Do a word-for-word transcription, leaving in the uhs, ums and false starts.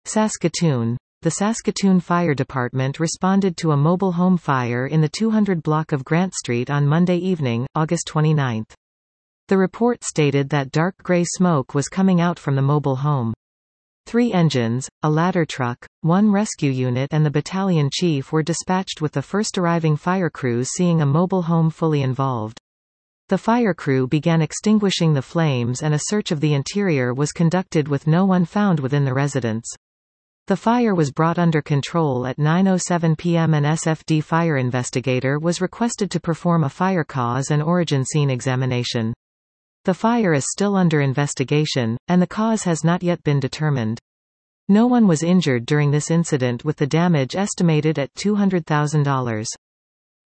Saskatoon. The Saskatoon Fire Department responded to a mobile home fire in the two hundred block of Grant Street on Monday evening, August twenty-ninth. The report stated that dark gray smoke was coming out from the mobile home. Three engines, a ladder truck, one rescue unit and the battalion chief were dispatched with the first arriving fire crews seeing a mobile home fully involved. The fire crew began extinguishing the flames and a search of the interior was conducted with no one found within the residence. The fire was brought under control at nine oh seven p m An S F D fire investigator was requested to perform a fire cause and origin scene examination. The fire is still under investigation, and the cause has not yet been determined. No one was injured during this incident with the damage estimated at two hundred thousand dollars.